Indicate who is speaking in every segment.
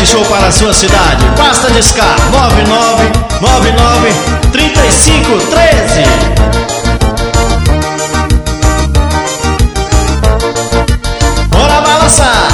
Speaker 1: MS Show para a sua cidade. Basta discar 9999-3513. Bora balançar.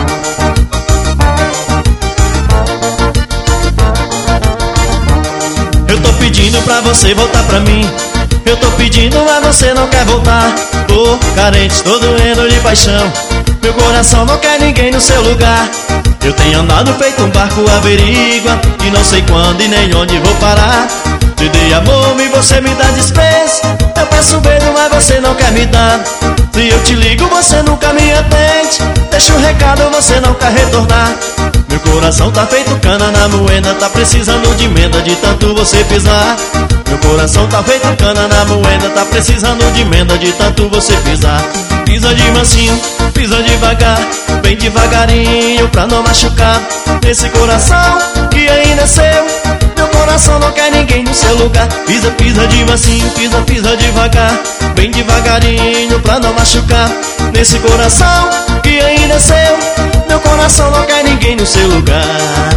Speaker 1: Eu tô pedindo pra você voltar pra mim. Eu tô pedindo, mas você não quer voltar. Tô carente, tô doendo de paixão. Meu coração não quer ninguém no seu lugar. Eu tenho andado feito um barco averigua, e não sei quando e nem onde vou parar. Te dei amor e você me dá desprezo. Eu peço um beijo, mas você não quer me dar. Se eu te ligo, você nunca me atende. Deixa um recado, você não quer retornar. Meu coração tá feito cana na moenda, tá precisando de emenda de tanto você pisar. Meu coração tá feito cana na moenda, tá precisando de emenda de tanto você pisar. Pisa de mansinho, pisa devagar, bem devagarinho pra não machucar esse coração que ainda é seu. Meu coração não quer ninguém no seu lugar. Pisa, pisa de mansinho, pisa, pisa devagar, bem devagarinho pra não machucar nesse coração que ainda é seu. Meu coração não quer ninguém no seu lugar.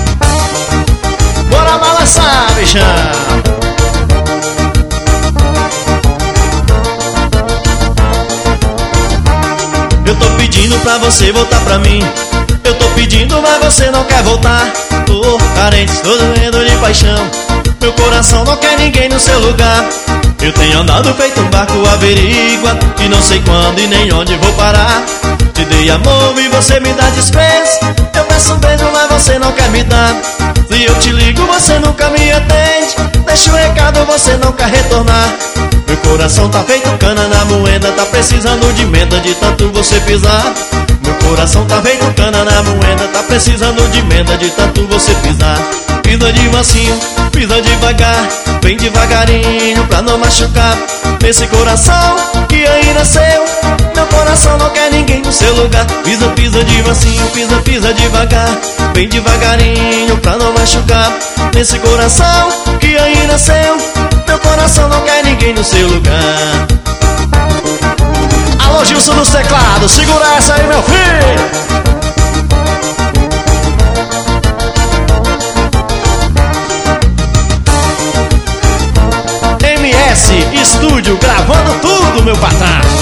Speaker 1: Bora balançar, bichão. Eu tô pedindo pra você voltar pra mim. Eu tô pedindo, mas você não quer voltar. Tô carente, tô doendo de paixão. Meu coração não quer ninguém no seu lugar. Eu tenho andado feito um barco averigua, e não sei quando e nem onde vou parar. Te dei amor e você me dá desprezo. Eu peço um beijo, mas você não quer me dar. Se eu te ligo, você nunca me atende. Deixa um recado, você não quer retornar. Meu coração tá feito cana na moeda, tá precisando de emenda de tanto você pisar. Meu coração tá feito cana na moeda, tá precisando de emenda de tanto você pisar. Pisa de mansinho, pisa devagar, bem devagarinho pra não machucar nesse coração que ainda é seu. Meu coração não quer ninguém no seu lugar. Pisa, pisa de mansinho, pisa, pisa devagar, bem devagarinho pra não machucar nesse coração que ainda é seu. Meu coração não quer ninguém no seu lugar. Alô, Gilson dos teclados, segura essa aí, meu filho. MS Estúdio, gravando tudo, meu patrão.